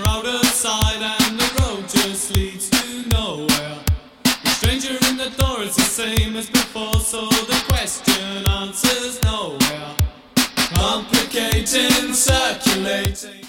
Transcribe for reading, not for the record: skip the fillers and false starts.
you're out of sight and the road just leads to nowhere. The stranger in the door is the same as before, so the question answers nowhere. Complicating, circulating.